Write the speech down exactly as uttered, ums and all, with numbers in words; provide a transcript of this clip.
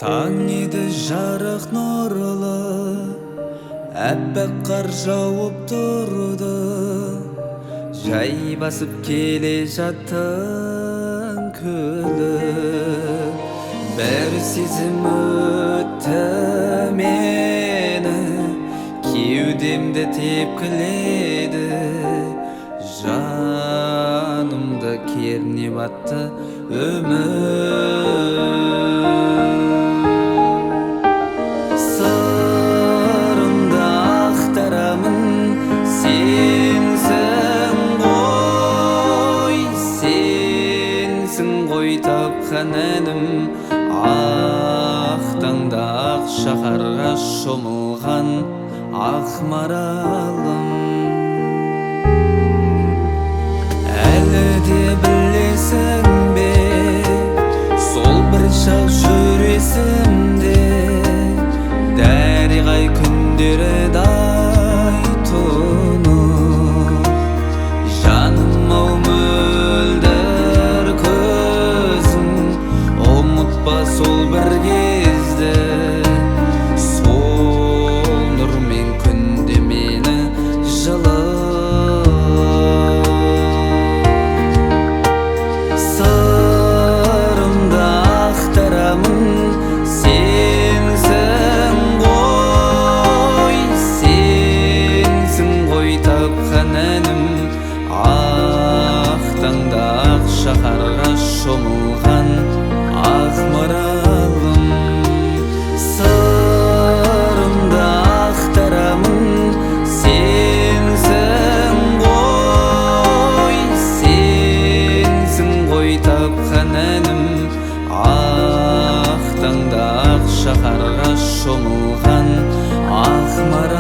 Таң еді жарық нұрлы, әппақ қар жауып тұрды. Жай басып келе жаттың күлі. Бір сезім өтті мені, кеудемді тепкіледі. Жанымды кернеп атты өмір. Сырымды ақтарамын, сенсің ғой, сенсің ғой тапқан әнім. Ақ таңда ақ шаһарға шомылған ақ маралым. Әлі де білесің бе, сол бір шақ жүресімде, дариғай күндері дай тұнып. Жаным-ау мөлдір көзің, ұмытпа сол бір кезді. Сол нұрмен күнде мені жылы. Сырымды ақтарамын, сенсің ғой, сенсің ғой тапқан әнім. Ақ таңда ақ шаһарға шомылған ақ маралым. Сырымды ақтарамын, сенсің ғой, сенсің ғой тапқан әнім. Ақ таңда ақ шаһарға шомылған ақ маралым.